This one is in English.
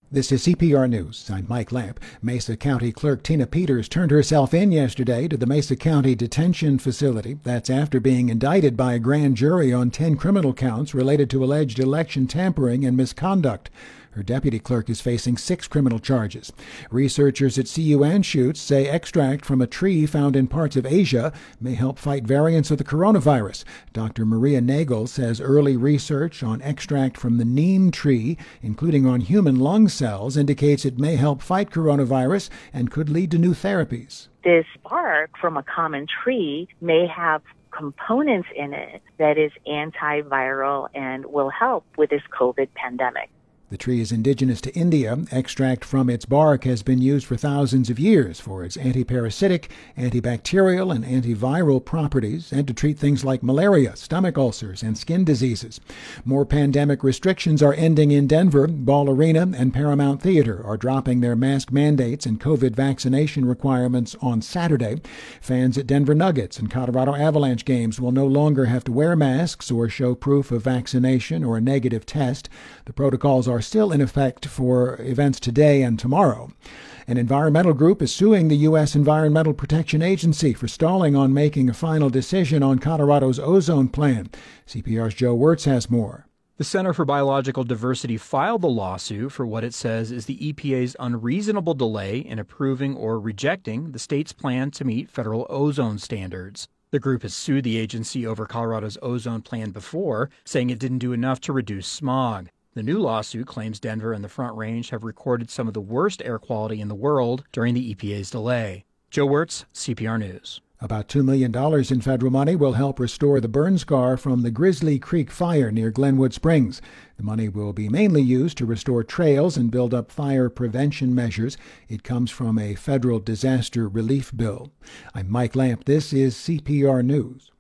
This is CPR News. I'm Mike Lamp. Mesa County Clerk Tina Peters turned herself in yesterday to the Mesa County Detention Facility. That's after being indicted by a grand jury on 10 criminal counts related to alleged election tampering and misconduct. Her deputy clerk is facing 6 criminal charges. Researchers at CU Anschutz say extract from a tree found in parts of Asia may help fight variants of the coronavirus. Dr. Maria Nagel says early research on extract from the neem tree, including on human lung cells, indicates it may help fight coronavirus and could lead to new therapies. This bark from a common tree may have components in it that is antiviral and will help with this COVID pandemic. The tree is indigenous to India. Extract from its bark has been used for thousands of years for its antiparasitic, antibacterial, and antiviral properties, and to treat things like malaria, stomach ulcers, and skin diseases. More pandemic restrictions are ending in Denver. Ball Arena and Paramount Theater are dropping their mask mandates and COVID vaccination requirements on Saturday. Fans at Denver Nuggets and Colorado Avalanche games will no longer have to wear masks or show proof of vaccination or a negative test. The protocols are still in effect for events today and tomorrow. An environmental group is suing the U.S. Environmental Protection Agency for stalling on making a final decision on Colorado's ozone plan. CPR's Joe Wirtz has more. The Center for Biological Diversity filed the lawsuit for what it says is the EPA's unreasonable delay in approving or rejecting the state's plan to meet federal ozone standards. The group has sued the agency over Colorado's ozone plan before, saying it didn't do enough to reduce smog. The new lawsuit claims Denver and the Front Range have recorded some of the worst air quality in the world during the EPA's delay. Joe Wirtz, CPR News. About $2 million in federal money will help restore the burn scar from the Grizzly Creek fire near Glenwood Springs. The money will be mainly used to restore trails and build up fire prevention measures. It comes from a federal disaster relief bill. I'm Mike Lamp. This is CPR News.